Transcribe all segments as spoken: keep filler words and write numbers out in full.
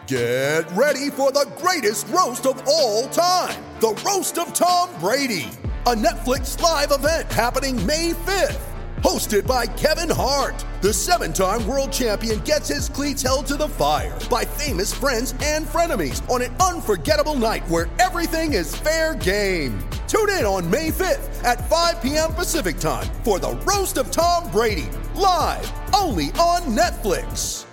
Get ready for the greatest roast of all time, the Roast of Tom Brady, a Netflix live event happening May fifth. Hosted by Kevin Hart, the seven-time world champion gets his cleats held to the fire by famous friends and frenemies on an unforgettable night where everything is fair game. Tune in on May fifth at five p.m. Pacific time for the Roast of Tom Brady, live only on Netflix.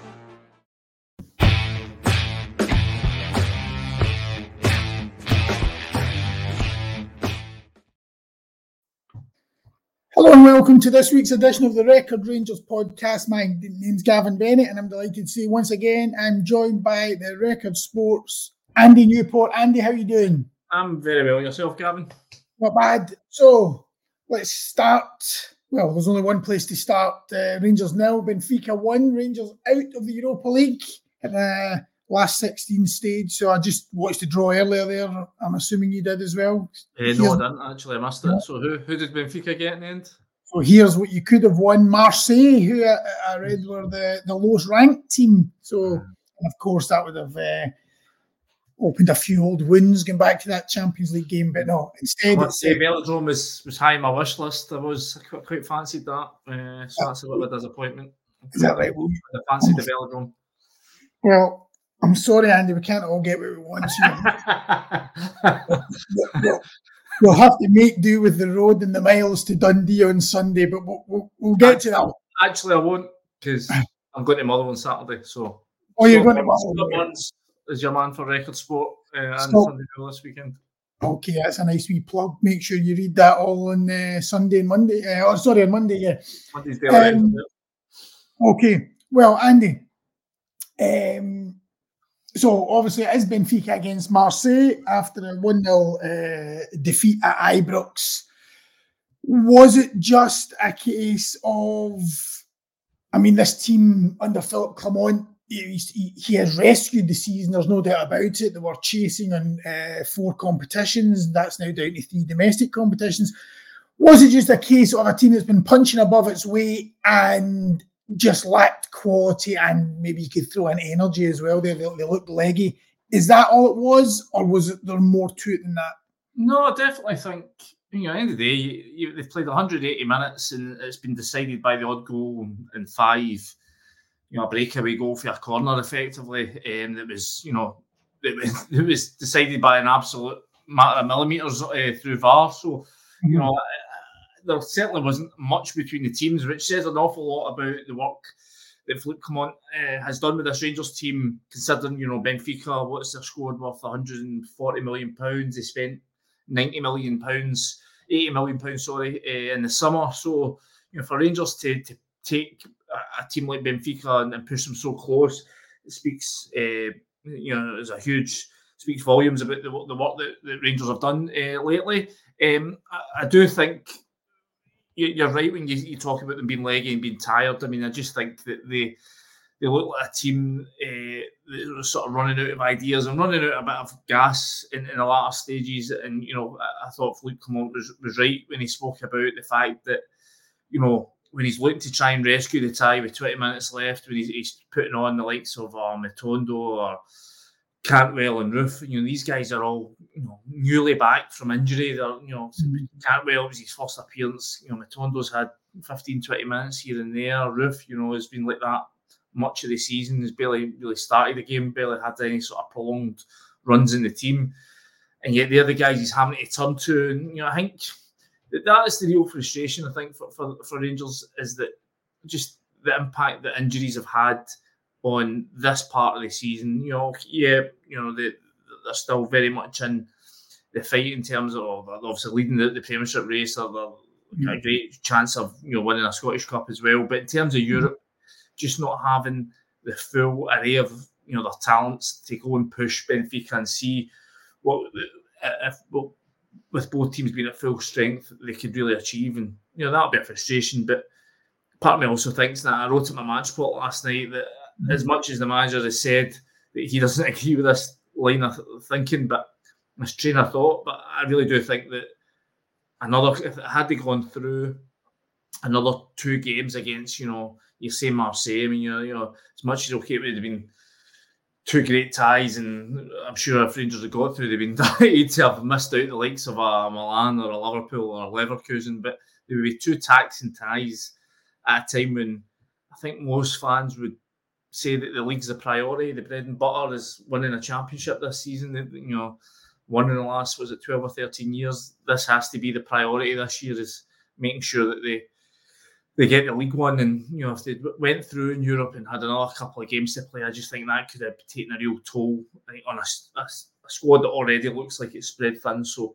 Hello and welcome to this week's edition of the Record Rangers podcast. My name's Gavin Bennett and I'm delighted to say once again I'm joined by the Record Sports Andy Newport. Andy, how are you doing? I'm very well. Yourself, Gavin? Not bad. So let's start. Well, there's only one place to start. Uh, Rangers nil, Benfica one. Rangers out of the Europa League at the last sixteen stage. So I just watched the draw earlier there. I'm assuming you did as well. Uh, no, I didn't actually. I missed it. Yeah. So who who did Benfica get in the end? So here's what you could have won. Marseille, who I, I read were the, the lowest ranked team. So, and of course, that would have uh, opened a few old wounds going back to that Champions League game. But no, instead... Let's say Velodrome was, was high on my wish list. I was I quite, quite fancied that. Uh, so that's a little bit of a disappointment. Is that right? Well, I fancied the Velodrome. Well, I'm sorry, Andy, we can't all get what we want. we'll, we'll have to make do with the road and the miles to Dundee on Sunday, but we'll, we'll, we'll get actually, to that. Actually, I won't, because I'm going to Motherwell on Saturday. So, oh, you're going to Motherwell? Is your man for Record Sport uh, and Stop. Sunday this weekend. Okay, that's a nice wee plug. Make sure you read that all on uh, Sunday and Monday. Uh, oh, sorry, on Monday, yeah. Monday's daily. Um, okay, well, Andy, um, so obviously it is Benfica against Marseille after a one nil uh, defeat at Ibrox. Was it just a case of, I mean, this team under Philip Clement, he, he, he has rescued the season, there's no doubt about it. They were chasing on uh, four competitions. That's now down to three domestic competitions. Was it just a case of a team that's been punching above its weight and just lacked quality, and maybe you could throw in energy as well? They, they, they looked leggy. Is that all it was, or was it there more to it than that? No, I definitely think, you know, at the end of the day, you, you, they've played one hundred eighty minutes and it's been decided by the odd goal in five, you know, a breakaway goal for a corner effectively. Um, that was, you know, it was, it was decided by an absolute matter of millimetres uh, through V A R. So, you know, there certainly wasn't much between the teams, which says an awful lot about the work that Philippe Clement uh, has done with this Rangers team, considering, you know, Benfica, what's their squad worth? one hundred forty million pounds. They spent ninety million pounds, eighty million pounds, sorry, uh, in the summer. So, you know, for Rangers to, to take a, a team like Benfica and, and push them so close, it speaks, uh, you know, it's a huge, speaks volumes about the, the work that, that Rangers have done uh, lately. Um, I, I do think you're right when you, you talk about them being leggy and being tired. I mean, I just think that they they look like a team uh, that are sort of running out of ideas and running out of a bit of gas in, in the latter stages. And, you know, I, I thought Philippe Clement was, was right when he spoke about the fact that, you know, when he's looking to try and rescue the tie with twenty minutes left, when he's, he's putting on the likes of uh, Matondo or Cantwell and Roof, you know, these guys are all, you know, newly back from injury. They're, you know, mm-hmm. Cantwell was his first appearance. You know, Matondo's had fifteen, twenty minutes here and there. Roof, you know, has been like that much of the season. Has barely really started the game, barely had any sort of prolonged runs in the team. And yet they're the guys he's having to turn to. And, you know, I think that, that is the real frustration, I think, for, for, for Rangers, is that just the impact that injuries have had on this part of the season. You know, yeah, you know, they, they're still very much in the fight in terms of obviously leading the, the Premiership race. They're, they're mm-hmm. a great chance of, you know, winning a Scottish Cup as well. But in terms of Europe, mm-hmm. just not having the full array of, you know, their talents to go and push Benfica and see what, if, well, with both teams being at full strength, they could really achieve. And, you know, that'll be a frustration. But part of me also thinks that I wrote in my match report last night that mm-hmm. as much as the manager has said that he doesn't agree with this line of thinking, but this train of thought, but I really do think that another, if it had they gone through another two games against, you know, you say Marseille, I mean, you know, you know, as much as okay, it would have been two great ties, and I'm sure if Rangers had got through, they'd been delighted to have missed out the likes of a Milan or a Liverpool or a Leverkusen, but they would be two taxing ties at a time when I think most fans would say that the league's a priority. The bread and butter is winning a championship this season. You know, one in the last, was it twelve or thirteen years? This has to be the priority this year, is making sure that they they get the League One. And, you know, if they went through in Europe and had another couple of games to play, I just think that could have taken a real toll on a, a, a squad that already looks like it's spread thin. So,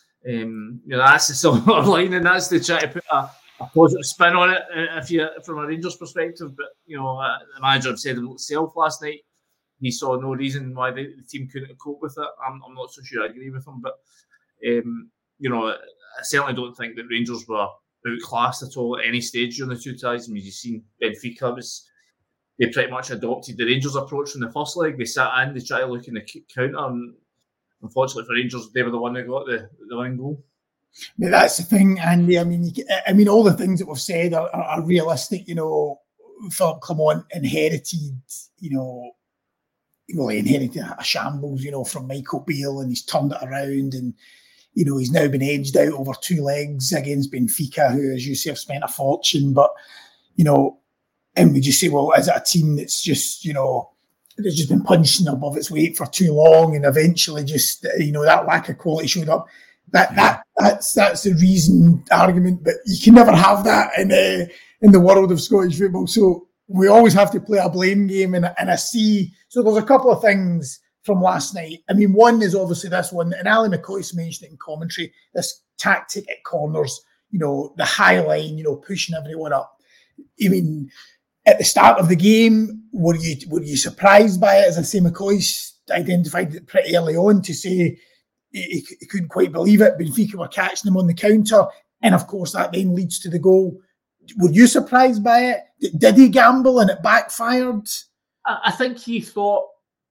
um, you know, that's the silver lining. That's to try to put a, a positive spin on it, if you from a Rangers perspective. But, you know, uh, the manager said himself last night, he saw no reason why the, the team couldn't cope with it. I'm, I'm not so sure I agree with him. But, um, you know, I certainly don't think that Rangers were outclassed at all at any stage during the two ties. I mean, you've seen Benfica, was, they pretty much adopted the Rangers approach from the first leg. They sat in, they tried to look in the counter, and unfortunately for Rangers, they were the one that got the, the winning goal. Yeah, that's the thing, Andy. I mean, you, I mean, all the things that we've said are, are, are realistic. You know, Philip Clement inherited, you know, well, he inherited a shambles, you know, from Michael Beale, and he's turned it around, and you know, he's now been edged out over two legs against Benfica, who, as you say, have spent a fortune. But, you know, and we just say, well, is it a team that's just, you know, that's just been punching above its weight for too long, and eventually just, you know, that lack of quality showed up? That that that's that's the reason argument, but you can never have that in uh, in the world of Scottish football. So we always have to play a blame game, and and I see. So there's a couple of things from last night. I mean, one is obviously this one, and Ali McCoist mentioned it in commentary, this tactic at corners, you know, the high line, you know, pushing everyone up. I mean, at the start of the game, were you were you surprised by it? As I say, McCoist identified it pretty early on to say he, he couldn't quite believe it. Benfica were catching him on the counter, and of course that then leads to the goal. Were you surprised by it? Did, did he gamble and it backfired? I think he thought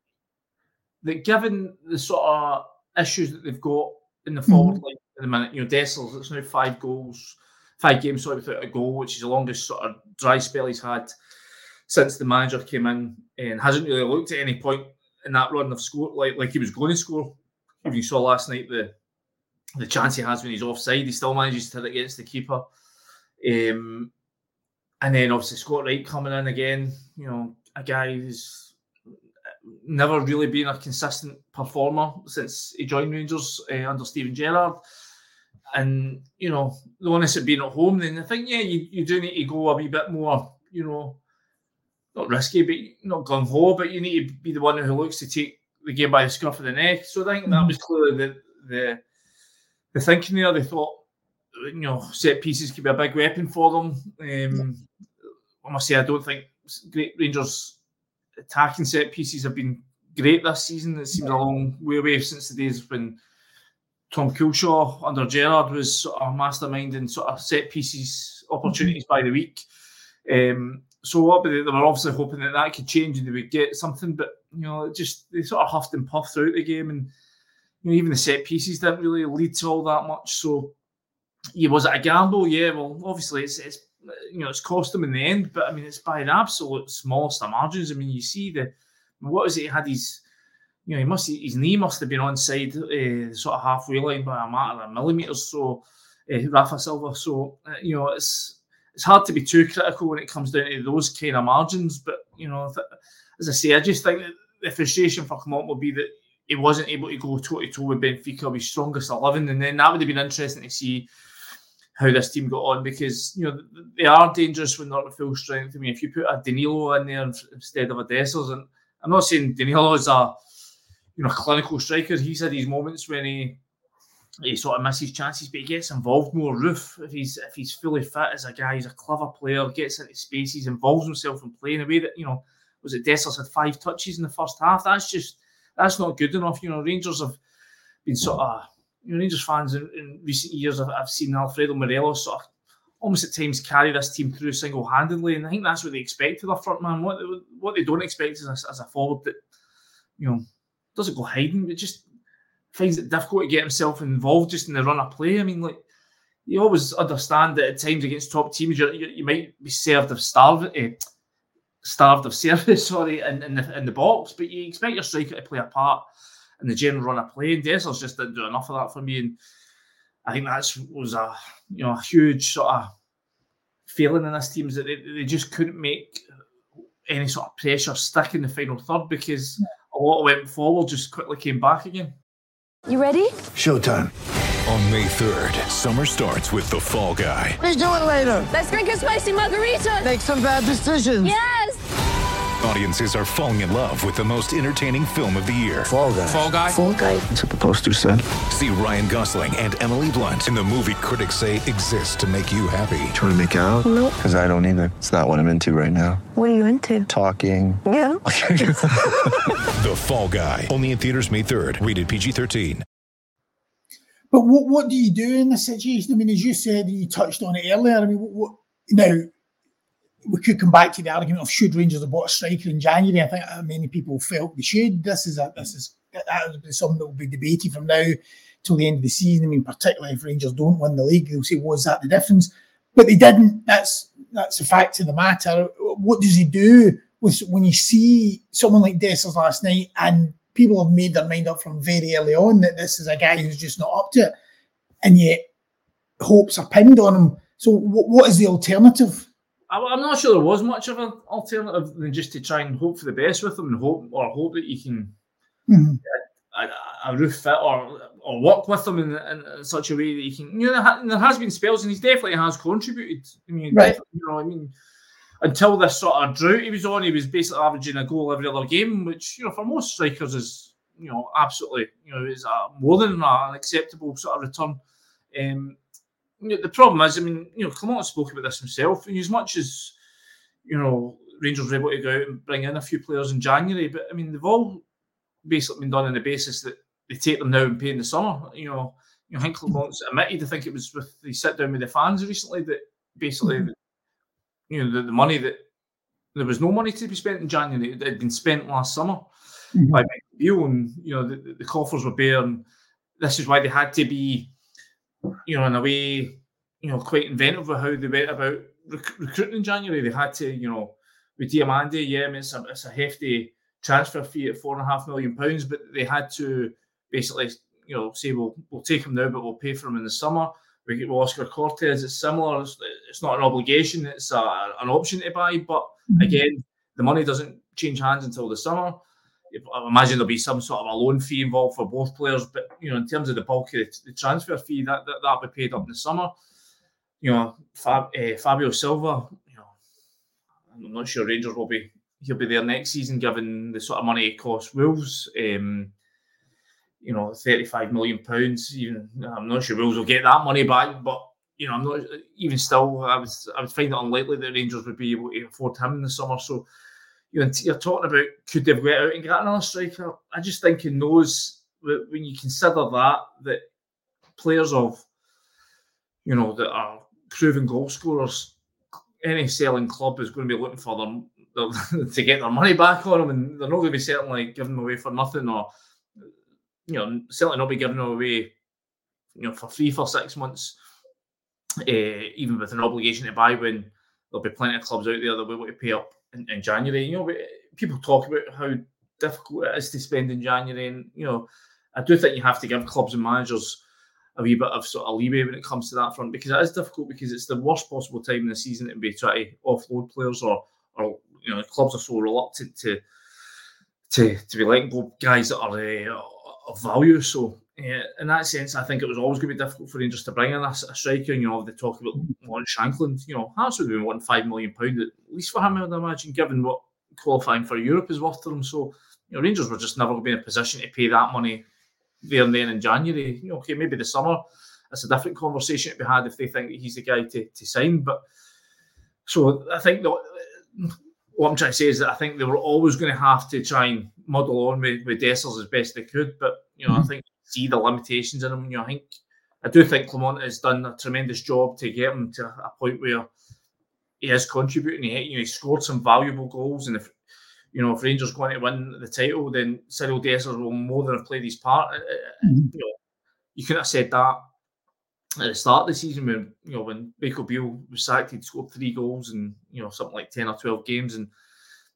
that given the sort of issues that they've got in the forward mm-hmm. line at the minute, you know, Dessers, it's now five goals, five games sorry, without a goal, which is the longest sort of dry spell he's had since the manager came in, and hasn't really looked at any point in that run of score like like he was going to score. If you saw last night the the chance he has when he's offside, he still manages to hit it against the keeper. Um, and then obviously Scott Wright coming in again, you know, a guy who's never really been a consistent performer since he joined Rangers uh, under Steven Gerrard. And, you know, the onus of being at home, then I think, yeah, you, you do need to go a wee bit more, you know, not risky, but not gung-ho, but you need to be the one who looks to take the game by the scruff of the neck. So I think that was clearly the the, the thinking there. They thought, you know, set pieces could be a big weapon for them. Um, I must say, I don't think great Rangers attacking set pieces have been great this season. It seems a long way away since the days when Tom Coulshaw under Gerrard was sort of masterminding sort of set pieces opportunities by the week. Um, so they were obviously hoping that that could change and they would get something, but you know, it just they sort of huffed and puffed throughout the game, and you know, even the set pieces didn't really lead to all that much. So, yeah, was it a gamble? Yeah, well, obviously it's it's. You know, it's cost him in the end, but I mean, it's by an absolute smallest of margins. I mean, you see the what was it? He had his, you know, he must his knee must have been onside, uh, sort of halfway line by a matter of millimeters. So, uh, Rafa Silva. So, uh, you know, it's it's hard to be too critical when it comes down to those kind of margins. But you know, th- as I say, I just think that the frustration for Clement will be that he wasn't able to go toe to toe with Benfica, his strongest eleven, and then that would have been interesting to see how this team got on, because you know they are dangerous when they're at full strength. I mean, if you put a Danilo in there instead of a Dessers, and I'm not saying Danilo is a you know clinical striker. He's had these moments when he he sort of misses chances, but he gets involved more. Roof, if he's if he's fully fit as a guy, he's a clever player, gets into spaces, involves himself in play in a way that you know was it Dessers had five touches in the first half. That's just that's not good enough. You know, Rangers have been sort of. You know, Rangers fans in, in recent years, I've, I've seen Alfredo Morelos sort of almost at times carry this team through single-handedly, and I think that's what they expect of their front man. What they, what they don't expect is a, as a forward that, you know, doesn't go hiding, but just finds it difficult to get himself involved just in the run of play. I mean, like, you always understand that at times against top teams, you you, you might be served of starving, eh, starved of service, sorry, in, in the in the box. But you expect your striker to play a part in the general run of play, and Dessers just didn't do enough of that for me. And I think that was a you know a huge sort of failing in this team, is that they, they just couldn't make any sort of pressure stick in the final third, because a lot went forward, just quickly came back again. You ready? Showtime. On May third, summer starts with The Fall Guy. Let's do it later. Let's drink a spicy margarita. Make some bad decisions. Yes! Audiences are falling in love with the most entertaining film of the year. Fall Guy. Fall Guy? Fall Guy. That's what the poster said. See Ryan Gosling and Emily Blunt in the movie critics say exists to make you happy. Trying to make it out? Nope. Because I don't either. It's not what I'm into right now. What are you into? Talking. Yeah. The Fall Guy. Only in theaters May third. Rated P G thirteen. But what, what do you do in this situation? I mean, as you said, you touched on it earlier. I mean, what, what, now, we could come back to the argument of should Rangers have bought a striker in January. I think many people felt they should. This is a, this is that will be something that will be debated from now till the end of the season. I mean, particularly if Rangers don't win the league, they'll say, was that the difference? But they didn't. That's that's a fact of the matter. What does he do with when you see someone like Dessers last night, and people have made their mind up from very early on that this is a guy who's just not up to it, and yet hopes are pinned on him. So what, what is the alternative? I'm not sure there was much of an alternative than just to try and hope for the best with him and hope or hope that you can mm-hmm. a, a roof fit or or work with him in, in, in such a way that you can. You know, there has been spells, and he definitely has contributed. I mean, right. you know, I mean, until this sort of drought he was on, he was basically averaging a goal every other game, which, you know, for most strikers is, you know, absolutely, you know, is a, more than an acceptable sort of return. Um, The problem is, I mean, you know, Clement spoke about this himself. As much as, you know, Rangers were able to go out and bring in a few players in January, but I mean, they've all basically been done on the basis that they take them now and pay in the summer. You know, you know, I think Clement's admitted, I think it was with the sit down with the fans recently, that basically, mm-hmm. you know, the, the money that there was no money to be spent in January. It had been spent last summer mm-hmm. by Michael Beale, and you know, the, the coffers were bare, and this is why they had to be, you know, in a way, you know, quite inventive with how they went about rec- recruiting in January. They had to, you know, with Diamande, yeah, I mean, it's a, it's a hefty transfer fee at four and a half million pounds, but they had to basically, you know, say, we'll, we'll take him now, but we'll pay for him in the summer. We get with Oscar Cortez, it's similar. It's, it's not an obligation, it's a, an option to buy, but mm-hmm. again, the money doesn't change hands until the summer. I imagine there'll be some sort of a loan fee involved for both players, but, you know, in terms of the bulk of the, the transfer fee, that, that, that'll be paid up in the summer. You know, Fab, uh, Fabio Silva, you know, I'm not sure Rangers will be, he'll be there next season given the sort of money it costs Wolves. Um, you know, thirty-five million pounds. Even I'm not sure Wolves will get that money back, but, you know, I'm not, even still, I would, I would find it unlikely that Rangers would be able to afford him in the summer. So, you know, you're talking about could they've got out and got another striker? I just think in those, when you consider that, that players of, you know, that are proven goal scorers, any selling club is going to be looking for them to get their money back on them, and they're not going to be certainly giving them away for nothing, or, you know, certainly not be giving them away, you know, for free for six months, uh, even with an obligation to buy, when there'll be plenty of clubs out there that will be able to pay up in, in January. You know, people talk about how difficult it is to spend in January, and, you know, I do think you have to give clubs and managers a wee bit of sort of leeway when it comes to that front, because it is difficult, because it's the worst possible time in the season to be trying to offload players, or, or you know, clubs are so reluctant to to to be letting go guys that are uh, of value. So uh, in that sense, I think it was always going to be difficult for Rangers to bring in a, a striker. You know, they talk about Lawrence Shankland. You know, Hearts would have been wanting five million pound at least for him, I would imagine, given what qualifying for Europe is worth to them. So, you know, Rangers were just never going to be in a position to pay that money there and then in January. You know, okay, maybe the summer, that's a different conversation to be had if they think that he's the guy to, to sign. But so I think that what I'm trying to say is that I think they were always going to have to try and muddle on with, with Dessers as best they could. But, you know, mm-hmm. I think see the limitations in him. You know, I think I do think Clement has done a tremendous job to get him to a point where he is contributing. He, you know, he scored some valuable goals, and if you know, if Rangers going to win the title, then Cyril Dessers will more than have played his part. Mm-hmm. You know, you couldn't have said that at the start of the season when, you know, when Michael Beale was sacked, he'd scored three goals in, you know, something like ten or twelve games, and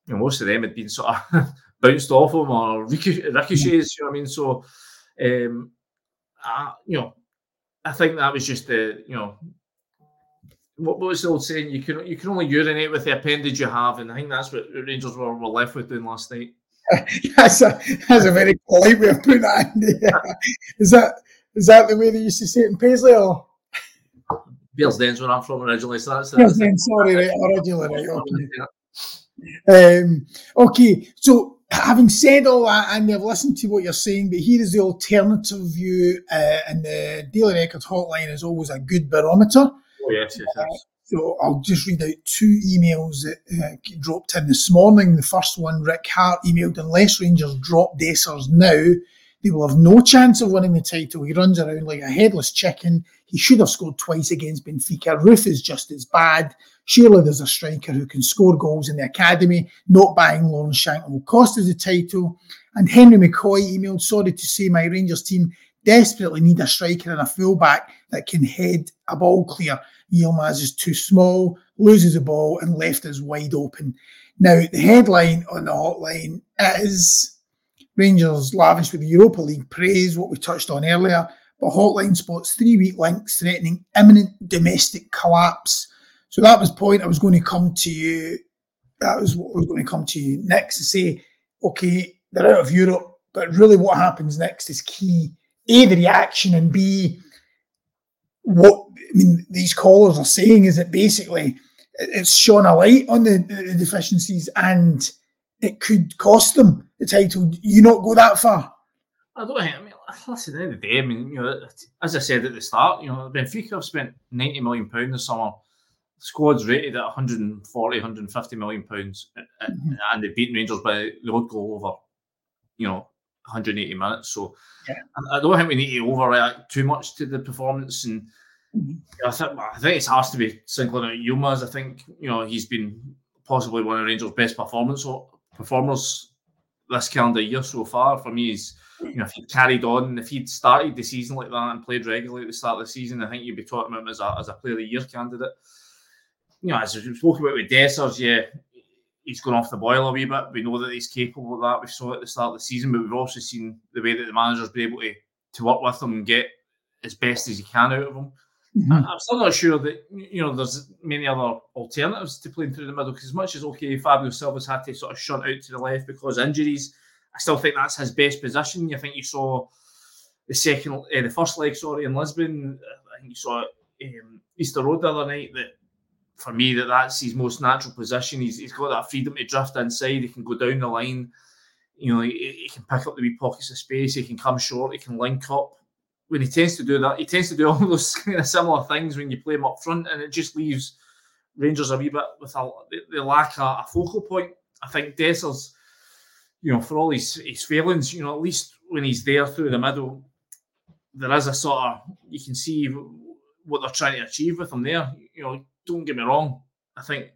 you know, most of them had been sort of bounced off him or ricochets, you know what I mean? So, um, I, you know, I think that was just the, you know, what, what was the old saying? You can you can only urinate with the appendage you have, and I think that's what Rangers were, were left with doing last night. that's a that's a very polite way of putting that, Andy. Is that is that the way they used to say it in Paisley, or? Bearsden's where I'm from originally, so that's Bearsden, sorry, right, originally, right, okay. Um, okay, so having said all that, and I've listened to what you're saying, but here is the alternative view, uh, and the Daily Record hotline is always a good barometer. Oh, yes, yes, yes. Uh, so I'll just read out two emails that uh, dropped in this morning. The first one, Rick Hart emailed, unless Rangers drop Dessers now, they will have no chance of winning the title. He runs around like a headless chicken. He should have scored twice against Benfica. Roof is just as bad. Surely there's a striker who can score goals in the academy. Not buying Lawrence Shankland will cost us the title. And Henry McCoy emailed, sorry to say my Rangers team desperately need a striker and a fullback that can head a ball clear. Yilmaz is too small, loses the ball and left is wide open. Now, the headline on the hotline is Rangers lavish with the Europa League praise, what we touched on earlier, but hotline spots three-week links threatening imminent domestic collapse. So that was the point I was going to come to you. That was what I was going to come to you next to say, okay, they're out of Europe, but really what happens next is key. A, the reaction, and B, what I mean, these callers are saying is that basically it's shone a light on the, the deficiencies and it could cost them the title. Do you not go that far? I don't think, I mean, listen, at the end of the day, I mean, you know, as I said at the start, you know, Benfica have spent ninety million pounds this summer. The squad's rated at one forty, one fifty million pounds, mm-hmm. and they've beaten Rangers by the odd goal over, you know, one hundred eighty minutes. So yeah. I, I don't think we need to overreact too much to the performance. And mm-hmm. you know, I, think, I think it has to be singling out Yilmaz. I think, you know, he's been possibly one of Rangers' best performance performers this calendar year so far. For me, he's, you know, if he'd carried on, if he'd started the season like that and played regularly at the start of the season, I think you'd be talking about him as a, as a player of the year candidate. You know, as we spoke about with Dessers, yeah, he's gone off the boil a wee bit. We know that he's capable of that. We saw it at the start of the season, but we've also seen the way that the manager's been able to, to work with him and get as best as he can out of him. Mm-hmm. I'm still not sure that, you know, there's many other alternatives to playing through the middle, because as much as, okay, Fabio Silva's had to sort of shunt out to the left because of injuries, I still think that's his best position. I think you saw the second, uh, the first leg, sorry, in Lisbon. I think you saw um, Easter Road the other night. That for me, that that's his most natural position. He's he's got that freedom to drift inside. He can go down the line. You know, he, he can pick up the wee pockets of space. He can come short. He can link up. When he tends to do that, he tends to do all those kind of similar things when you play him up front, and it just leaves Rangers a wee bit with a they lack a, a focal point. I think Dessers, you know, for all his, his failings, you know, at least when he's there through the middle, there is a sort of, you can see what they're trying to achieve with him there. You know, don't get me wrong, I think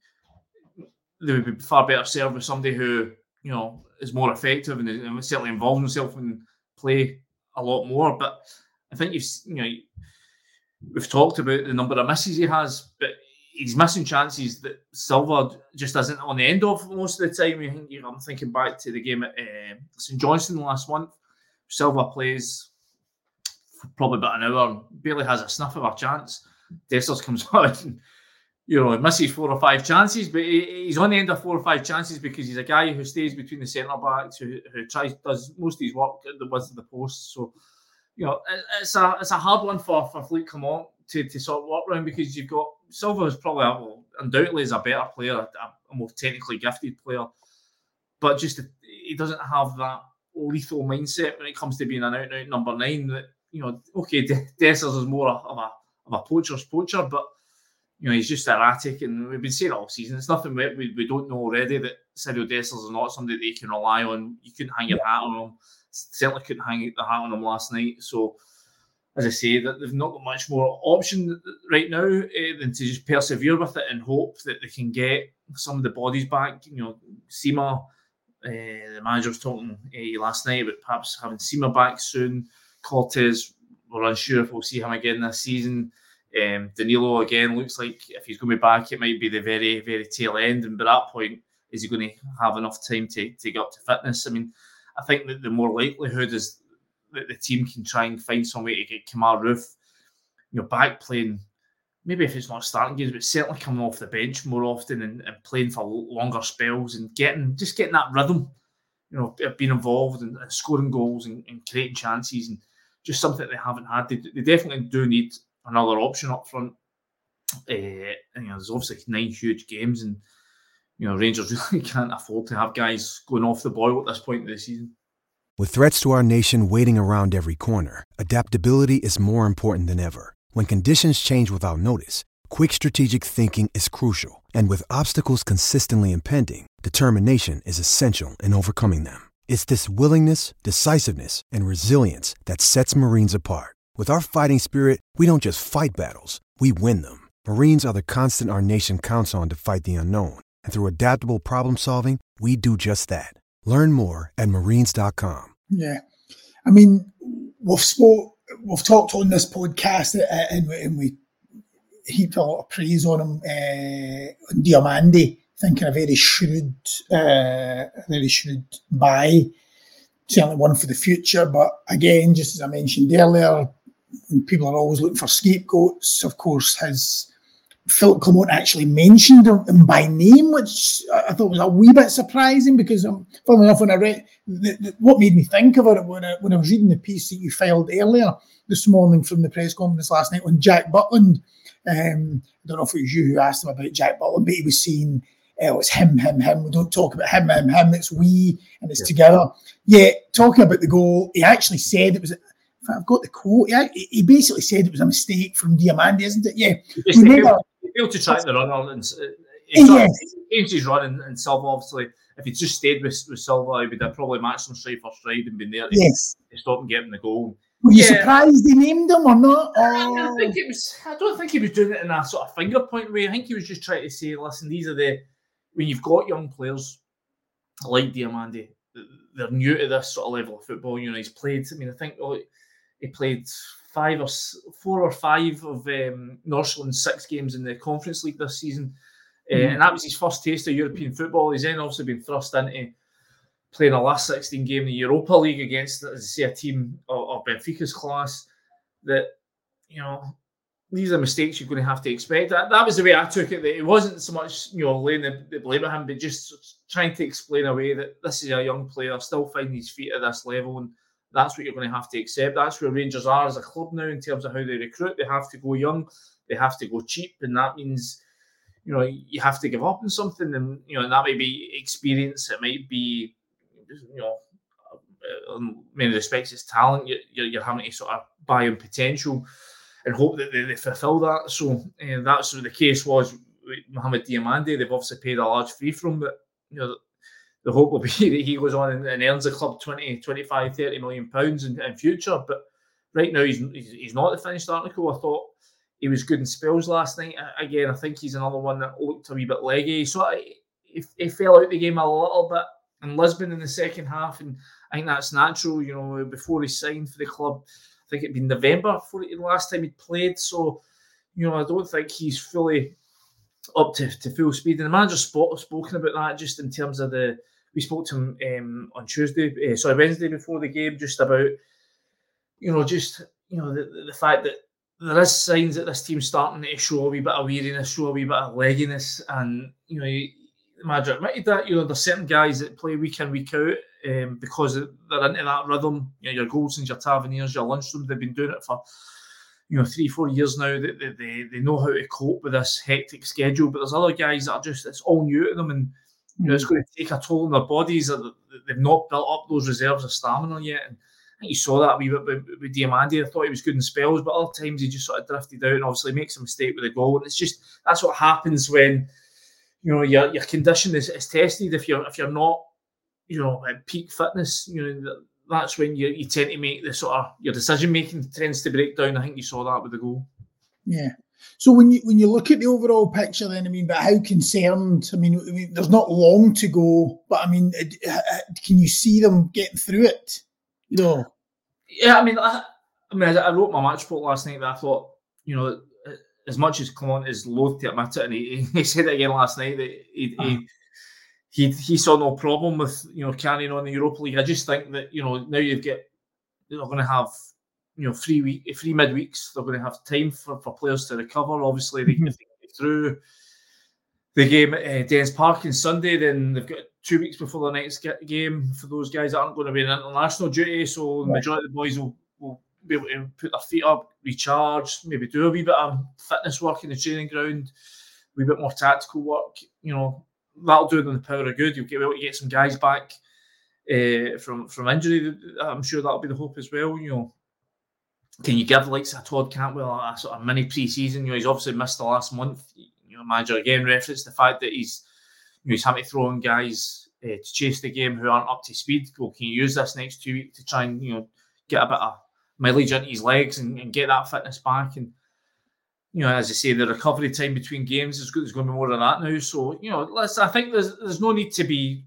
they would be far better served with somebody who, you know, is more effective and, and certainly involves himself in play a lot more. But I think you've, you know, we've talked about the number of misses he has, but he's missing chances that Silva just isn't on the end of most of the time. You know, I'm thinking back to the game at uh, St Johnstone last month. Silva plays for probably about an hour and barely has a sniff of a chance. Dessers comes on and, you know, misses four or five chances, but he, he's on the end of four or five chances because he's a guy who stays between the centre backs, who, who tries does most of his work at the width of the post. So, you know, it, it's a it's a hard one for for Philippe Clement to to sort of work around, because you've got Silva is probably well, undoubtedly is a better player, a, a more technically gifted player, but just he doesn't have that lethal mindset when it comes to being an out and out number nine. That, you know, okay, Dessers is more of a of a poacher's poacher, but you know, he's just erratic, and we've been saying it all season. It's nothing we, we, we don't know already, that Cyril Dessers is not somebody that you can rely on. You couldn't hang your hat on him. Certainly couldn't hang the hat on him last night. So, as I say, that they've not got much more option right now uh, than to just persevere with it and hope that they can get some of the bodies back. You know, Sima, uh, the manager was talking uh, last night about perhaps having Sima back soon. Cortez, we're unsure if we'll see him again this season. Um, Danilo, again, looks like if he's going to be back, it might be the very, very tail end. And by that point, is he going to have enough time to, to get up to fitness? I mean, I think that the more likelihood is that the team can try and find some way to get Kemar Roofe, you know, back playing, maybe if it's not starting games, but certainly coming off the bench more often and, and playing for longer spells and getting just getting that rhythm, you know, of being involved and, and scoring goals and, and creating chances, and just something they haven't had. They, they definitely do need another option up front. Uh, and, you know, there's obviously nine huge games, and you know, Rangers really can't afford to have guys going off the boil at this point of the season. With threats to our nation waiting around every corner, adaptability is more important than ever. When conditions change without notice, quick strategic thinking is crucial. And with obstacles consistently impending, determination is essential in overcoming them. It's this willingness, decisiveness, and resilience that sets Marines apart. With our fighting spirit, we don't just fight battles, we win them. Marines are the constant our nation counts on to fight the unknown. And through adaptable problem solving, we do just that. Learn more at marines dot com. Yeah. I mean, we've spoke, we've talked on this podcast uh, and, and we heaped a lot of praise on him, uh, on Diomande, thinking a very shrewd, uh, very shrewd buy, certainly one for the future. But again, just as I mentioned earlier, when people are always looking for scapegoats, of course, his Philip Clement actually mentioned him by name, which I thought was a wee bit surprising because, um, funnily enough, when I read, the, the, what made me think about it when I, when I was reading the piece that you filed earlier this morning from the press conference last night on Jack Butland, um, I don't know if it was you who asked him about Jack Butland, but he was saying, oh, it's him, him, him. We don't talk about him, him, him. It's we, and it's yeah. together. Yeah, talking about the goal, he actually said it was... I've got the quote. He, he basically said it was a mistake from Diomande, isn't it? Yeah. He failed, he failed to track the runner and he yes. changed his run, and, and Silva, obviously, if he just stayed with, with Silva, he would have probably matched him stride for stride and been there to, yes. to stop him getting the goal. Were you yeah. surprised he named him or not? Oh. I, think it was, I don't think he was doing it in a sort of finger point way. I think he was just trying to say, listen, these are the, when you've got young players like Diomande, they're new to this sort of level of football. You know, he's played, I mean, I think, oh, he played five or four or five of um, Northland's six games in the Conference League this season. Mm-hmm. Uh, and that was his first taste of European football. He's then also been thrust into playing a last sixteen game in the Europa League against, as I say, a team of, of Benfica's class. That, you know, these are mistakes you're going to have to expect. That, that was the way I took it. That it wasn't so much, you know, laying the, the blame at him, but just trying to explain away that this is a young player still finding his feet at this level, and that's what you're going to have to accept. That's where Rangers are as a club now in terms of how they recruit. They have to go young, they have to go cheap, and that means, you know, you have to give up on something. And, you know, and that might be experience, it might be, you know, in many respects it's talent. You're, you're having to sort of buy in potential and hope that they, they fulfil that. So uh, that's what the case was with Mohamed Diomande. They've obviously paid a large fee from him, but, you know, the hope will be that he goes on and, and earns the club twenty, twenty-five, thirty million pounds in, in future. But right now, he's, he's he's not the finished article. I thought he was good in spells last night. Again, I think he's another one that looked a wee bit leggy. So he, he fell out the game a little bit in Lisbon in the second half, and I think that's natural. You know, before he signed for the club, I think it'd been November before the last time he'd played. So, you know, I don't think he's fully up to, to full speed. And the manager's spot, spoken about that just in terms of the. We spoke to him um, on Tuesday, uh, sorry, Wednesday before the game, just about, you know, just, you know, the, the fact that there is signs that this team's starting to show a wee bit of weariness, show a wee bit of legginess. And, you know, the manager admitted that, you know, there's certain guys that play week in, week out um, because they're into that rhythm. You know, your Goldsons, your Taverniers, your Lundstrom, they've been doing it for, you know, three, four years now. They, they, they, they know how to cope with this hectic schedule. But there's other guys that are just, it's all new to them. And, you know, it's going to take a toll on their bodies. They've not built up those reserves of stamina yet. And I think you saw that a wee bit with, with Diomande. I thought he was good in spells, but other times he just sort of drifted out and obviously makes a mistake with a goal. And it's just, that's what happens when, you know, your your condition is, is tested. If you're if you're not, you know, at peak fitness, you know, that's when you, you tend to make the sort of, your decision making tends to break down. I think you saw that with the goal. Yeah. So when you when you look at the overall picture, then I mean, but how concerned? I mean, I mean, there's not long to go, but I mean, can you see them getting through it? You know? Yeah, I mean, I, I mean, I wrote my match report last night, but I thought, you know, as much as Clement is loath to admit it, and he, he said it again last night that he, uh-huh. he he he saw no problem with, you know, carrying on the Europa League. I just think that, you know, now you've got, they're going to have, you know, three week, three midweeks. They're going to have time for, for players to recover. Obviously, they can get through the game at uh, Dens Park on Sunday. Then they've got two weeks before the next game for those guys that aren't going to be in international duty. So the majority of the boys will, will be able to put their feet up, recharge, maybe do a wee bit of fitness work in the training ground, a wee bit more tactical work. You know, that'll do them the power of good. You'll be able to get some guys back uh, from from injury. I'm sure that'll be the hope as well. You know, can you give like a Todd Cantwell a sort of mini pre-season? You know, he's obviously missed the last month. You know, manager again referenced the fact that he's, you know, he's having to throw in guys uh, to chase the game who aren't up to speed. Well, can you use this next two weeks to try and, you know, get a bit of mileage into his legs and, and get that fitness back? And, you know, as I say, the recovery time between games is there's going to be more of that now. So, you know, let's, I think there's there's no need to be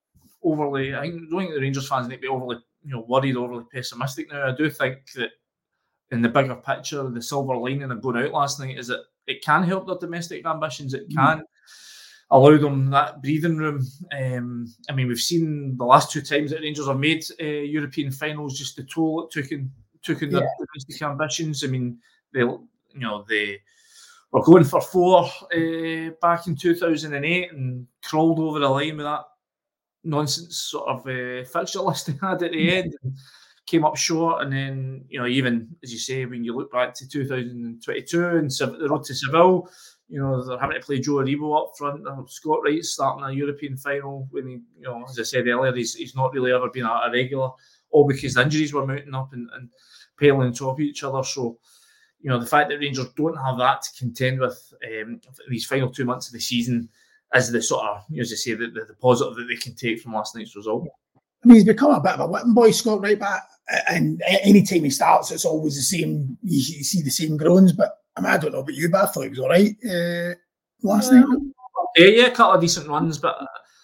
overly. I don't think the Rangers fans need to be overly, you know, worried, overly pessimistic now. I do think that in the bigger picture, the silver lining of going out last night is that it can help their domestic ambitions. It can mm. allow them that breathing room. Um, I mean, we've seen the last two times that Rangers have made uh, European finals, just the toll it took in took in yeah. their domestic ambitions. I mean, they, you know, they were going for four uh, back in two thousand eight and crawled over the line with that nonsense sort of uh, fixture list they had at the mm. end. And came up short, and then, you know, even as you say, when you look back to two thousand twenty-two and the road to Seville, you know, they're having to play Joe Aribo up front. Scott Wright starting a European final when he, you know, as I said earlier, he's, he's not really ever been a, a regular, all because the injuries were mounting up and, and paling on top of each other. So, you know, the fact that Rangers don't have that to contend with um, these final two months of the season is the sort of, you know, as I say, the, the, the positive that they can take from last night's result. I mean, he's become a bit of a whipping boy, Scott Wright, but and any time he starts, it's always the same. You, you see the same groans, but I mean, I don't know about you, but I thought he was all right uh, last yeah. night. Yeah, yeah, a couple of decent runs, but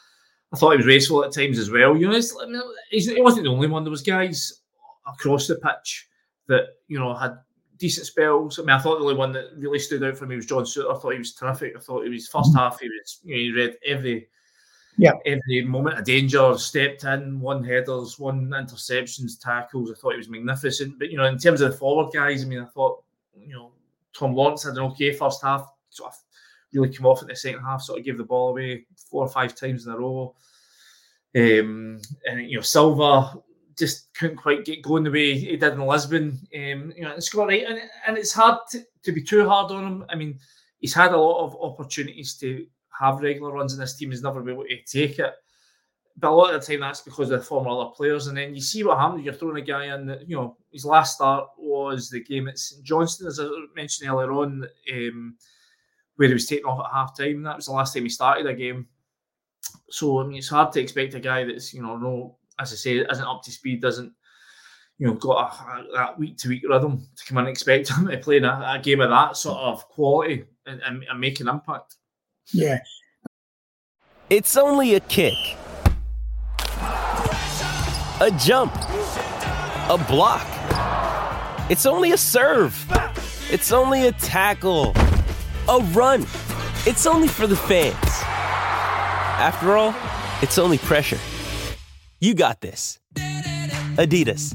I thought he was raceful at times as well. You know, it's, I mean, he's, he wasn't the only one. There was guys across the pitch that, you know, had decent spells. I mean, I thought the only one that really stood out for me was John Souttar. I thought he was terrific. I thought he was first mm-hmm. half. He was, you know, he read every. Yeah, every moment of danger, stepped in, one headers, one interceptions, tackles. I thought he was magnificent. But, you know, in terms of the forward guys, I mean, I thought, you know, Tom Lawrence had an okay first half, sort of really came off in the second half, sort of gave the ball away four or five times in a row. Um, and, you know, Silva just couldn't quite get going the way he did in Lisbon. Um, you know, and Scott Wright, and, and it's hard to, to be too hard on him. I mean, he's had a lot of opportunities to have regular runs in this team, has never been able to take it. But a lot of the time that's because of the former other players. And then you see what happens, you're throwing a guy in that, you know, his last start was the game at Saint Johnstone, as I mentioned earlier on, um, where he was taken off at half time. That was the last time he started a game. So, I mean, it's hard to expect a guy that's, you know, no, as I say, isn't up to speed, doesn't, you know, got a, a, that week to week rhythm to come in and expect him to play in a, a game of that sort of quality and, and, and make an impact. Yeah. It's only a kick, a jump, a block. It's only a serve. It's only a tackle, a run. It's only for the fans. After all, it's only pressure. You got this. Adidas.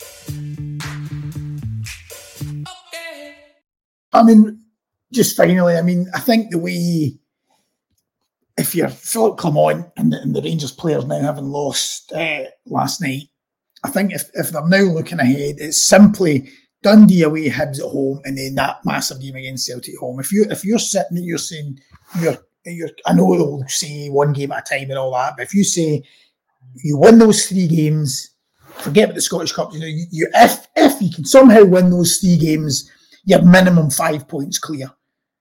I mean, just finally, I mean, I think the way, if you're Philip Clement and the, and the Rangers players now having lost uh, last night, I think if, if they're now looking ahead, it's simply Dundee away, Hibs at home, and then that massive game against Celtic at home. If you if you're sitting and you're saying you're you're, I know they'll say one game at a time and all that, but if you say you win those three games, forget about the Scottish Cup. You know, you, you if if you can somehow win those three games, you're minimum five points clear.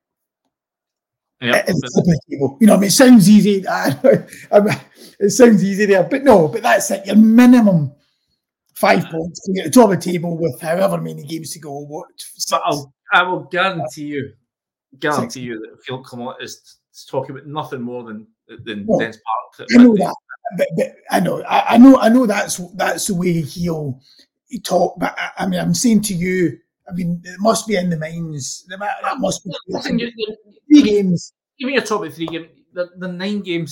Yeah, you know, I mean, it sounds easy. I, I, it sounds easy there, but no, but that's it. Your minimum five points to get to the top of the table with however many games to go. What? But I'll, I will guarantee you, guarantee you that Phil Clement is talking about nothing more than than well, Dens Park. I know that, but, but I know, I, I know, I know that's that's the way he'll he talk. But I, I mean, I'm saying to you. I mean, it must be in the minds. That must be Listen, you, three games. Give me your top of three games. The, the nine games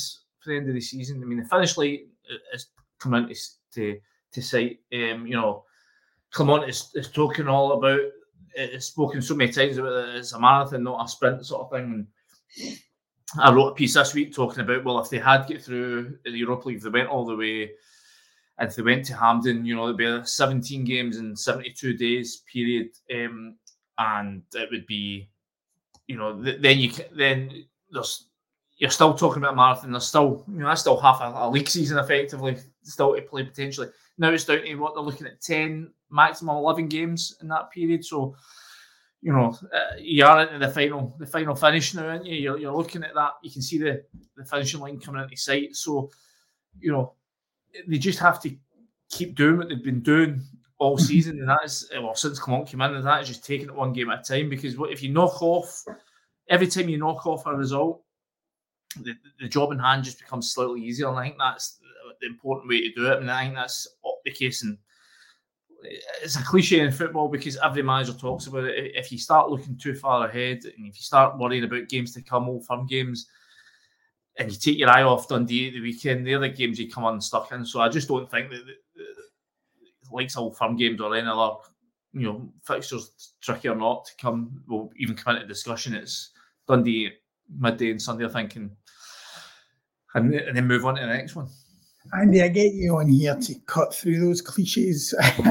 for the end of the season. I mean, the finish line is coming into to, to sight. Um, you know, Clement is, is talking all about, it's spoken so many times about it, it's a marathon, not a sprint sort of thing. And I wrote a piece this week talking about, well, if they had get through the Europa League, if they went all the way, and if they went to Hampden, you know, it'd be seventeen games in seventy-two days period, um, and it would be, you know, th- then you then there's you're still talking about a marathon. There's still, you know, that's still half a, a league season effectively still to play potentially. Now it's down to what they're looking at, ten, maximum eleven games in that period. So, you know, uh, you are into the final, the final finish now, aren't you? You're, you're looking at that. You can see the, the finishing line coming into sight. So, you know, they just have to keep doing what they've been doing all season, and that is, well, since Clement came in, and that is just taking it one game at a time. Because what if you knock off, every time you knock off a result, the, the job in hand just becomes slightly easier, and I think that's the important way to do it. And I think that's the case, and it's a cliche in football because every manager talks about it. If you start looking too far ahead, and if you start worrying about games to come, old firm games, and you take your eye off Dundee at the weekend, they're the games you come unstuck in. So I just don't think that the, the likes of old firm games or any other, you know, fixtures, tricky or not, to come will even come into discussion. It's Dundee midday and Sunday, I think, and, and and then move on to the next one. Andy, I get you on here to cut through those cliches.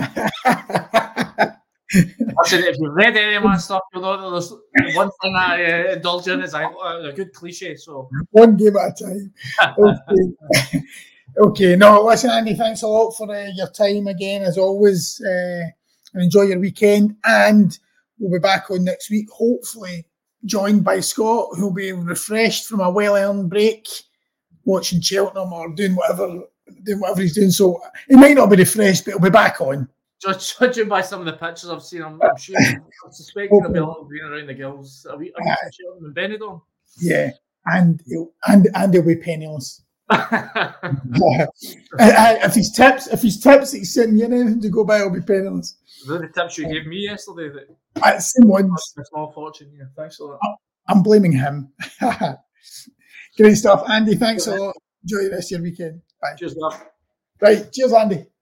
Listen, if you've read any of my stuff, you'll know there's one thing I uh, indulge in is I, uh, a good cliche. So one game at a time. Okay. Okay. No, listen, Andy, thanks a lot for uh, your time again, as always. Uh, and enjoy your weekend. And we'll be back on next week, hopefully joined by Scott, who'll be refreshed from a well-earned break, watching Cheltenham or doing whatever, doing whatever he's doing. So he might not be refreshed, but he'll be back on. Judging by some of the pictures I've seen, I'm, I'm sure, I'm suspecting there'll be a little green around the gills. Are we, are we uh, Cheltenham and Benidorm? Yeah, and he'll, and and he'll be penniless. uh, if his tips, if his tips that he's sending you anything to go by, he'll be penniless. Were the tips you gave me yesterday? That uh, same ones. A small fortune, yeah. Thanks a lot. I'm blaming him. Great stuff, Andy. Thanks a lot. Enjoy the rest of your weekend. Bye. Cheers, love. Right, cheers, Andy.